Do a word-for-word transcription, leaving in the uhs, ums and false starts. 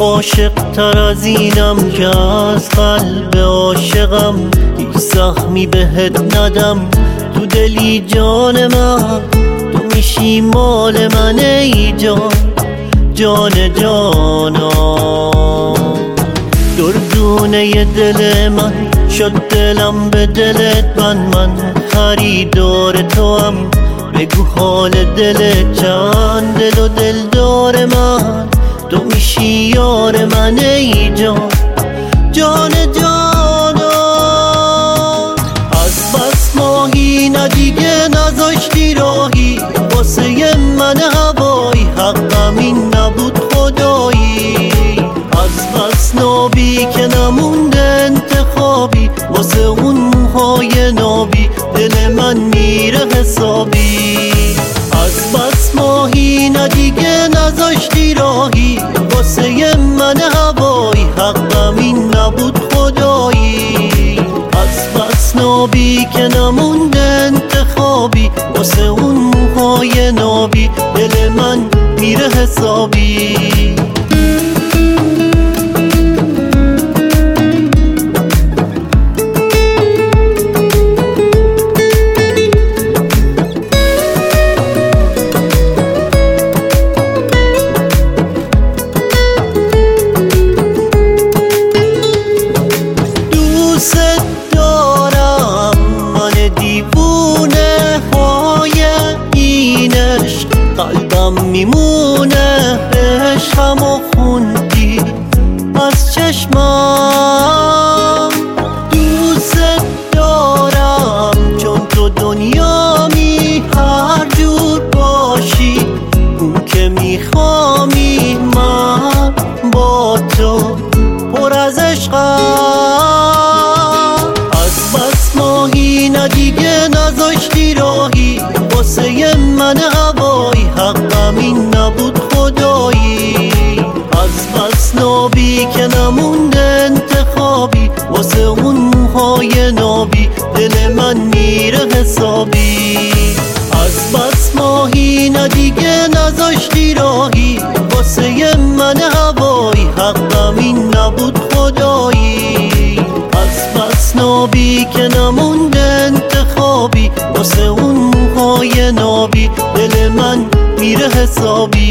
عاشق تر از اینم که از قلب عاشقم هیچ زخمی بهت ندم. تو دلی جان من، تو میشی مال من ای جان، جان جانا. دردونه دل من شد دلم به دلت بند، من خریدار تو هم. بگو حال دل چند دل و دلدار من، تو میشی یار من ای جان، جان جانا. از بس ماهی نه دیگه نذاشتی راهی، واسه من هوایی حقم این نبود خدایی. از بس نابی که نمونده انتخابی، واسه اون موهای نابی دل من میره حسابی. از بس ماهی نه دیگه نذاشتی راهی، واسه من هوایی حقم این نبود خدایی. از بس نابی که نمونده انتخابی، واسه اون موهای نابی دل من میره حسابی. قلبم میمونه عشقمو خوندی از چشمم. دوست دارم چون تو دنیامی، هر جور باشی اون که میخوامی. من با تو پر از عشقم. از بس ماهی نه دیگه نذاشتی راهی، واسه من هوایی حقم این نبود خدایی. از بس نابی که نمونده انتخابی، واسه اون موهای نابی دل من میره حسابی. از بس ماهی نه دیگه نذاشتی راهی، واسه من هوایی حقم این نبود خدایی. از بس نابی که نمونده انتخابی، واسه اون موهای نابی دل من میره حسابی.